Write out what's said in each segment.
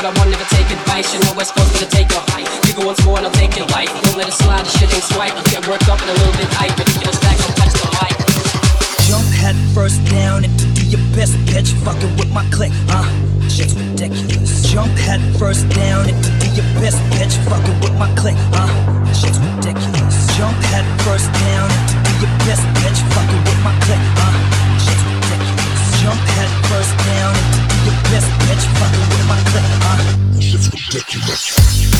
but I won't never take advice. You know we're supposed to take a hike. You go once more and I'll take your life. Don't let it slide, the shit ain't swipe. You get worked up and a little bit hype. Ridiculous facts, don't touch the mic. Jump head first down into the abyss, bitch. Fucking with my click, shit's ridiculous. Jump head first down into the abyss, bitch. Fucking with my click, shit's ridiculous. Jump head first down into the abyss, bitch. Fucking with my click, shit's ridiculous. Jump head first down into the abyss, bitch. Fucking with my click, shit's ridiculous.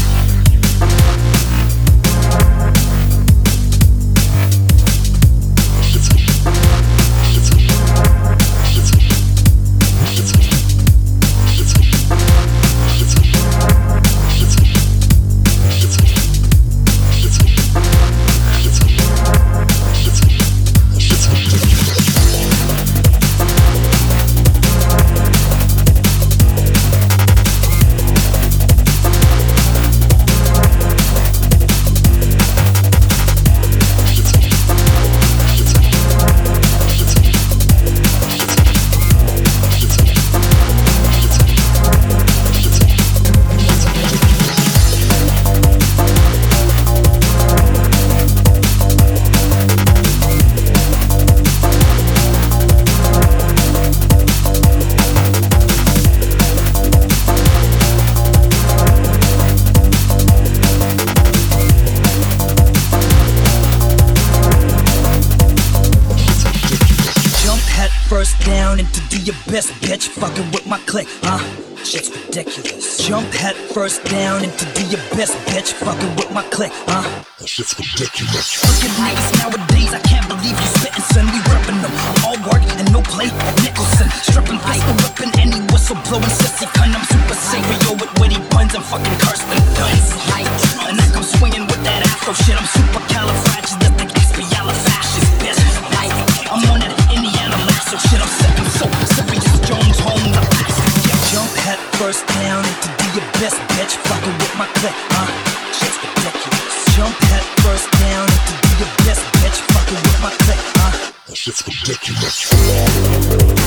First down into the abyss, bitch. Fucking with my click, shit's ridiculous. Jump head first down into the abyss, bitch. Fucking with my click, shit's ridiculous. Look at niggas nowadays, I can't believe you spittin', son. We reppin' them, all work and no play like Nicholson. Strippin' pistol whippin' any whistle blowin' sissy cunt. I'm super Sario with witty puns and fucking Karsten Dunst. And I come swinging with that afro shit. I'm super califragilisticexpialidocious, bitch. I'm on that Indiana lasso shit. I'm sippin' so Sirius Jones home the last. Jump head first down into the abyss, bitch. Fucking with my click, shit's ridiculous. Jump head first down into the abyss, bitch. Fucking with my click, shit's ridiculous.